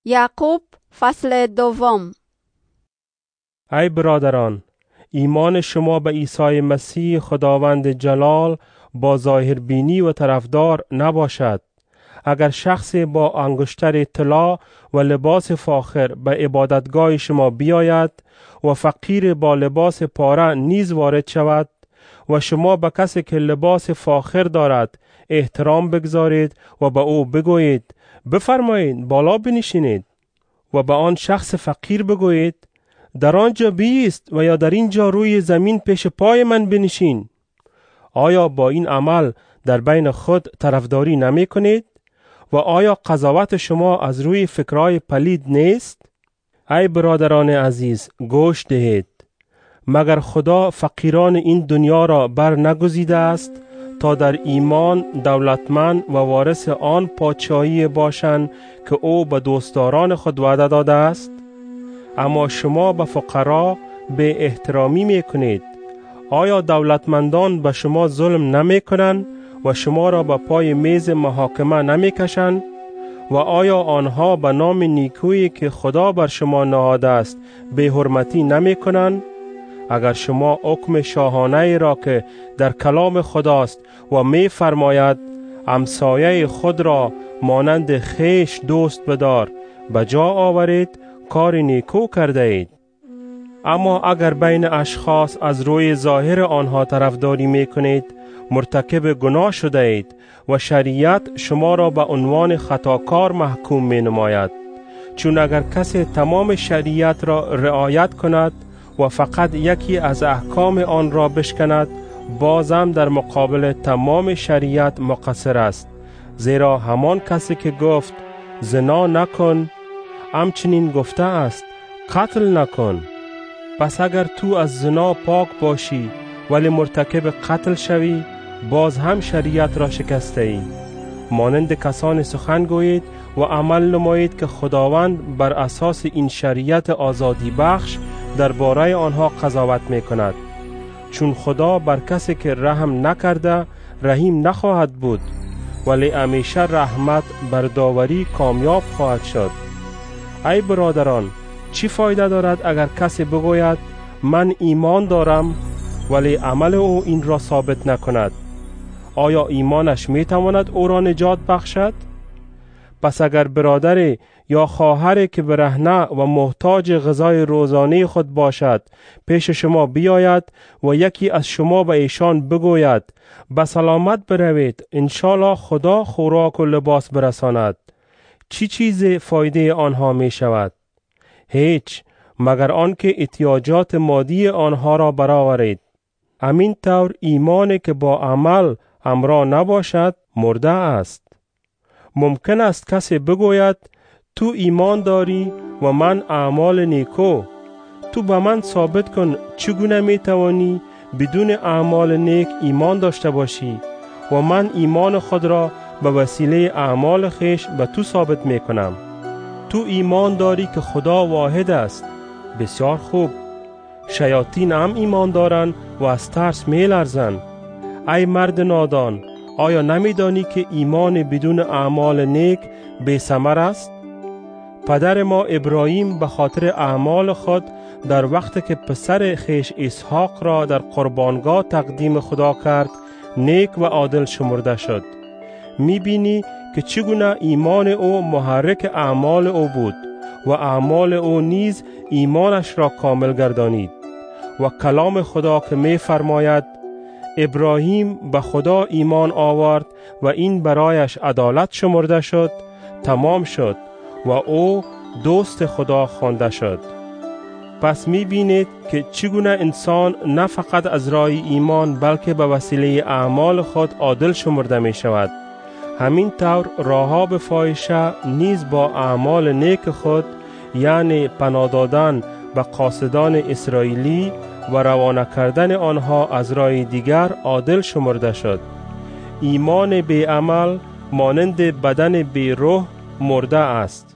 یعقوب فصل دوم. ای برادران، ایمان شما به عیسی مسیح خداوند جلال با ظاهربینی و طرفدار نباشد. اگر شخصی با انگشتر طلا و لباس فاخر به عبادتگاه شما بیاید و فقیر با لباس پاره نیز وارد شود و شما به کسی که لباس فاخر دارد احترام بگذارید و به او بگویید بفرمایید بالا بنشینید، و به آن شخص فقیر بگویید در آنجا بایست و یا در اینجا روی زمین پیش پای من بنشین، آیا با این عمل در بین خود طرفداری نمی کنید؟ و آیا قضاوت شما از روی فکرهای پلید نیست؟ ای برادران عزیز، گوش دهید. مگر خدا فقیران این دنیا را بر نگزیده است تا در ایمان دولتمند و وارث آن پادشاهی باشند که او به دوستداران خود وعده داده است؟ اما شما به فقرا به احترامی می کنید. آیا دولتمندان به شما ظلم نمی کنند و شما را به پای میز محاکمه نمی کشند؟ و آیا آنها به نام نیکویی که خدا بر شما نهاده است به حرمتی نمی کنند؟ اگر شما حکم شاهانه را که در کلام خداست و می فرماید همسایه خود را مانند خویش دوست بدار به جا آورید، کار نیکو کرده اید. اما اگر بین اشخاص از روی ظاهر آنها طرفداری می کنید، مرتکب گناه شده اید و شریعت شما را به عنوان خطاکار محکوم می نماید. چون اگر کسی تمام شریعت را رعایت کند و فقط یکی از احکام آن را بشکند، بازم در مقابل تمام شریعت مقصر است. زیرا همان کسی که گفت زنا نکن، همچنین گفته است قتل نکن. پس اگر تو از زنا پاک باشی ولی مرتکب قتل شوی، باز هم شریعت را شکسته ای. مانند کسان سخن گویید و عمل نمایید که خداوند بر اساس این شریعت آزادی بخش درباره آنها قضاوت می کند. چون خدا بر کسی که رحم نکرده رحیم نخواهد بود، ولی همیشه رحمت بر داوری کامیاب خواهد شد. ای برادران، چی فایده دارد اگر کسی بگوید من ایمان دارم ولی عمل او این را ثابت نکند؟ آیا ایمانش می تواند او را نجات بخشد؟ پس اگر برادری یا خواهری که برهنه و محتاج غذای روزانه خود باشد پیش شما بیاید و یکی از شما به ایشان بگوید به سلامت بروید، انشالله خدا خوراک و لباس برساند، چی چیز فایده آنها می شود؟ هیچ، مگر آنکه احتیاجات مادی آنها را برآورید. همین طور ایمانی که با عمل همراه نباشد مرده است. ممکن است کسی بگوید تو ایمان داری و من اعمال نیکو. تو به من ثابت کن چگونه می توانی بدون اعمال نیک ایمان داشته باشی و من ایمان خود را به وسیله اعمال خیش به تو ثابت می کنم. تو ایمان داری که خدا واحد است. بسیار خوب. شیاطین هم ایمان دارند و از ترس می لرزند. ای مرد نادان، آیا نمیدانی که ایمان بدون اعمال نیک بی ثمر است؟ پدر ما ابراهیم به خاطر اعمال خود در وقت که پسر خیش اسحاق را در قربانگاه تقدیم خدا کرد نیک و عادل شمرده شد. میبینی که چگونه ایمان او محرک اعمال او بود و اعمال او نیز ایمانش را کامل گردانید. و کلام خدا که می فرماید ابراهیم به خدا ایمان آورد و این برایش عدالت شمرده شد، تمام شد و او دوست خدا خوانده شد. پس می بینید که چگونه انسان نه فقط از راه ایمان بلکه به وسیله اعمال خود عادل شمرده می شود. همین طور راهاب فاحشه نیز با اعمال نیک خود، یعنی پناه دادن به قاصدان اسرائیلی و روانه کردن آنها از راه دیگر عادل شمرده شد. ایمان بی عمل مانند بدن بی روح مرده است.